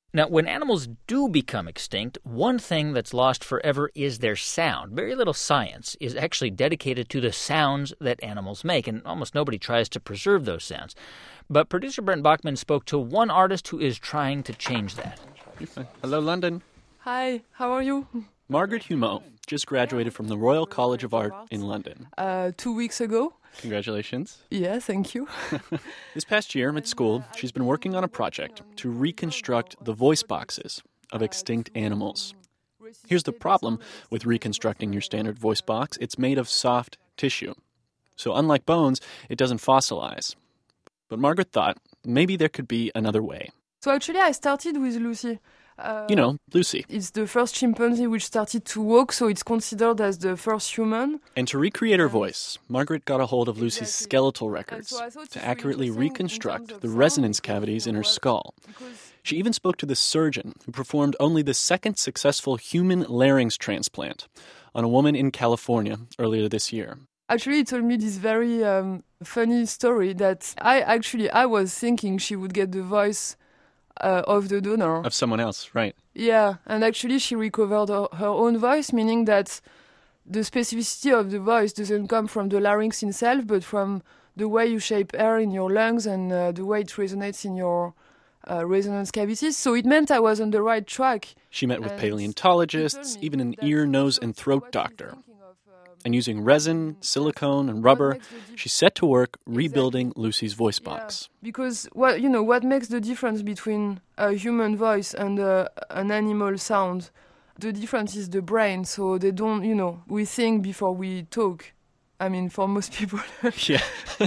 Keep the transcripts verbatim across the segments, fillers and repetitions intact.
Now, when animals do become extinct, one thing that's lost forever is their sound. Very little science is actually dedicated to the sounds that animals make, and almost nobody tries to preserve those sounds. But producer Brent Bachman spoke to one artist who is trying to change that. Hello, London. Hi, how are you? Margaret Humeau just graduated from the Royal College of Art in London. Uh, two weeks ago. Congratulations. Yeah, thank you. This past year at school, she's been working on a project to reconstruct the voice boxes of extinct animals. Here's the problem with reconstructing your standard voice box. It's made of soft tissue. So unlike bones, it doesn't fossilize. But Margaret thought maybe there could be another way. So actually I started with Lucy. Uh, you know, Lucy. It's the first chimpanzee which started to walk, so it's considered as the first human. And to recreate her voice, Margaret got a hold of Lucy's skeletal records to accurately reconstruct the resonance cavities in her skull. She even spoke to the surgeon who performed only the second successful human larynx transplant on a woman in California earlier this year. Actually, he told me this very um, funny story that I actually, I was thinking she would get the voice Uh, of the donor. Of someone else, right. Yeah, and actually she recovered her, her own voice, meaning that the specificity of the voice doesn't come from the larynx itself, but from the way you shape air in your lungs and uh, the way it resonates in your uh, resonance cavities. So it meant I was on the right track. She met with paleontologists, even an ear, nose, and throat doctor. And using resin, silicone, and rubber, she set to work rebuilding Lucy's voice box. Yeah. Because what you know, what makes the difference between a human voice and uh, an animal sound? The difference is the brain. So they don't, you know, we think before we talk. I mean, for most people. Yeah.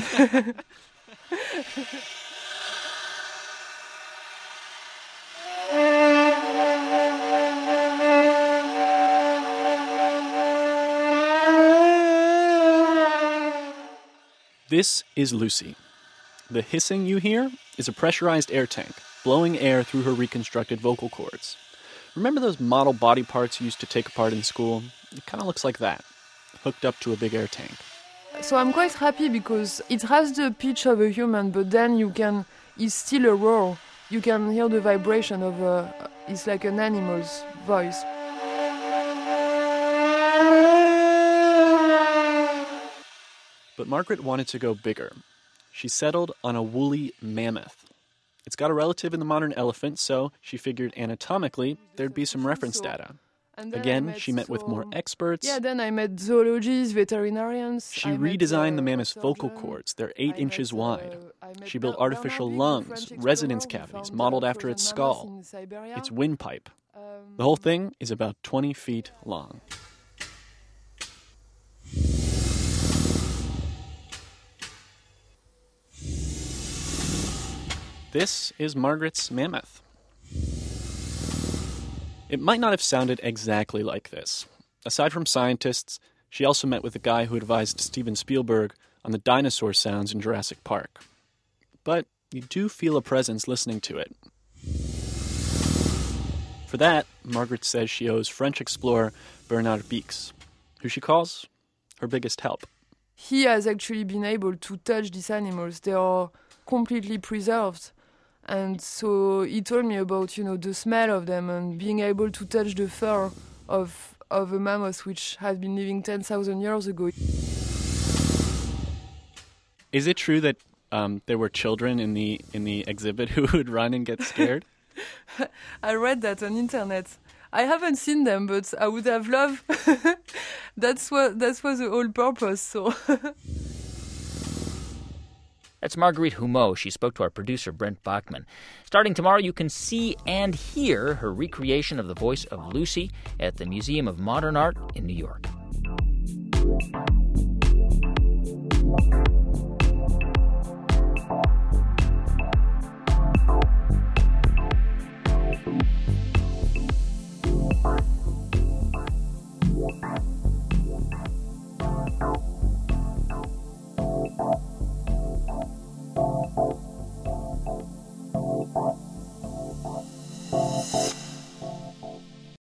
This is Lucy. The hissing you hear is a pressurized air tank, blowing air through her reconstructed vocal cords. Remember those model body parts you used to take apart in school? It kind of looks like that, hooked up to a big air tank. So I'm quite happy because it has the pitch of a human, but then you can, it's still a roar. You can hear the vibration of a, it's like an animal's voice. But Margaret wanted to go bigger. She settled on a woolly mammoth. It's got a relative in the modern elephant, so she figured anatomically there'd be some reference data. Again, she met with more experts. Yeah, then I met zoologists, veterinarians. She redesigned the mammoth's vocal cords. They're eight inches wide. She built artificial lungs, resonance cavities, modeled after its skull, its windpipe. The whole thing is about twenty feet long. This is Margaret's mammoth. It might not have sounded exactly like this. Aside from scientists, she also met with the guy who advised Steven Spielberg on the dinosaur sounds in Jurassic Park. But you do feel a presence listening to it. For that, Margaret says she owes French explorer Bernard Beeks, who she calls her biggest help. He has actually been able to touch these animals. They are completely preserved. And so he told me about, you know, the smell of them and being able to touch the fur of of a mammoth which has been living ten thousand years ago. Is it true that um, there were children in the in the exhibit who would run and get scared? I read that on internet. I haven't seen them, but I would have loved. that's what that's was the whole purpose. So. That's Marguerite Humeau. She spoke to our producer, Brent Bachman. Starting tomorrow, you can see and hear her recreation of the voice of Lucy at the Museum of Modern Art in New York.